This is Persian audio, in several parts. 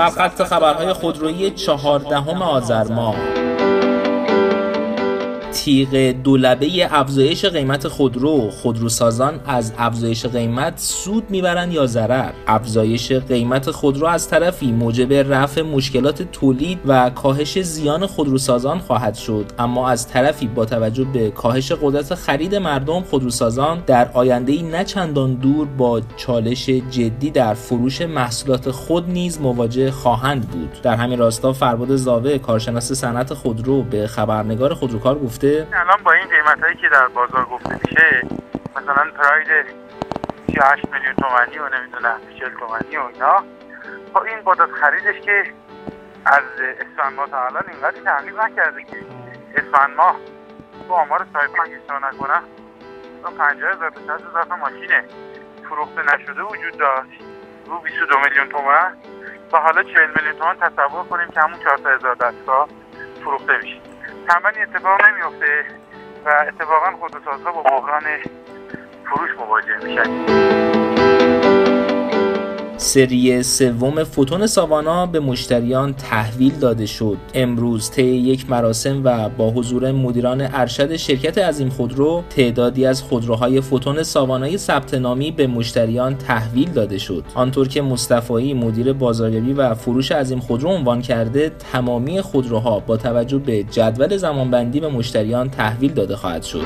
سرخط خبرهای خودرویی 14 آذر ماه. تیغ دولبه افزایش قیمت خودروسازان از افزایش قیمت سود میبرند یا ضرر؟ افزایش قیمت خودرو از طرفی موجب رفع مشکلات تولید و کاهش زیان خودروسازان خواهد شد، اما از طرفی با توجه به کاهش قدرت خرید مردم، خودروسازان در آینده‌ای نه چندان دور با چالش جدی در فروش محصولات خود نیز مواجه خواهند بود. در همین راستا فرباد زاوه، کارشناس صنعت خودرو، به خبرنگار خودروکار گفته الان با این قیمتایی که در بازار گفته میشه، مثلا پراید 38 میلیون تومانی و نمیدونم 40 تومانی و اینا، با این قدرت خریدش که از اسفند ماه تا الان اینقدر تغییر نکرده که اسفند ماه تو آمار سایپا اگه اشتباه نکنم 50,000 تا 100,000 تا ماشین فروخته نشده وجود داشت رو 22 میلیون تومان، تا حالا 40 میلیون تومان تصور کنیم که همون 400,000 دستگاه فروخته میشه. تمام این اتفاق نمیفته و اتفاقا خودروسازها با بحران فروش مواجه میشن. سری سوم فوتون ساوانا به مشتریان تحویل داده شد. امروز طی یک مراسم و با حضور مدیران ارشد شرکت عظیم خودرو، تعدادی از خودروهای فوتون ساوانای ثبت نامی به مشتریان تحویل داده شد. آنطور که مصطفی، مدیر بازاریابی و فروش عظیم خودرو عنوان کرده، تمامی خودروها با توجه به جدول زمانبندی به مشتریان تحویل داده خواهد شد.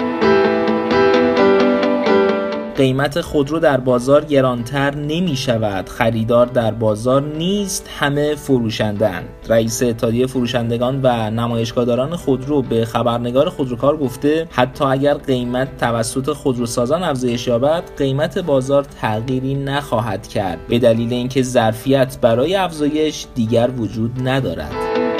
قیمت خودرو در بازار گرانتر نمی شود، خریدار در بازار نیست، همه فروشندند. رئیس اتحادیه فروشندگان و نمایشگاهداران خودرو به خبرنگار خودروکار گفته حتی اگر قیمت توسط خودروسازان افزایش یابد، قیمت بازار تغییری نخواهد کرد، به دلیل اینکه ظرفیت برای افزایش دیگر وجود ندارد.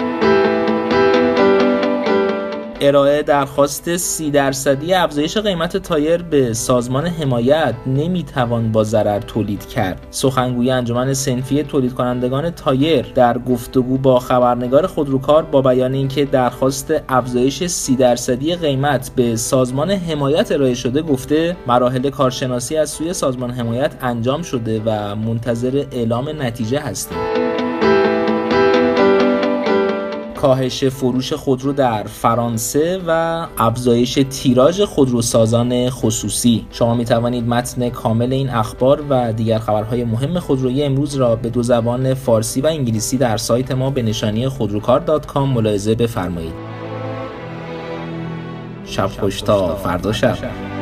ارائه درخواست 30% افزایش قیمت تایر به سازمان حمایت نمیتوان با ضرر تولید کرد. سخنگوی انجمن صنفی تولید کنندگان تایر در گفتگو با خبرنگار خودروکار با بیان اینکه درخواست افزایش 30% قیمت به سازمان حمایت ارائه شده، گفته مراحل کارشناسی از سوی سازمان حمایت انجام شده و منتظر اعلام نتیجه هستیم. کاهش فروش خودرو در فرانسه و افزایش تیراژ خودروسازان خصوصی. شما می توانید متن کامل این اخبار و دیگر خبرهای مهم خودرویی امروز را به دو زبان فارسی و انگلیسی در سایت ما به نشانی خودروکار.com ملاحظه بفرمایید. شب خوش تا فردا شب.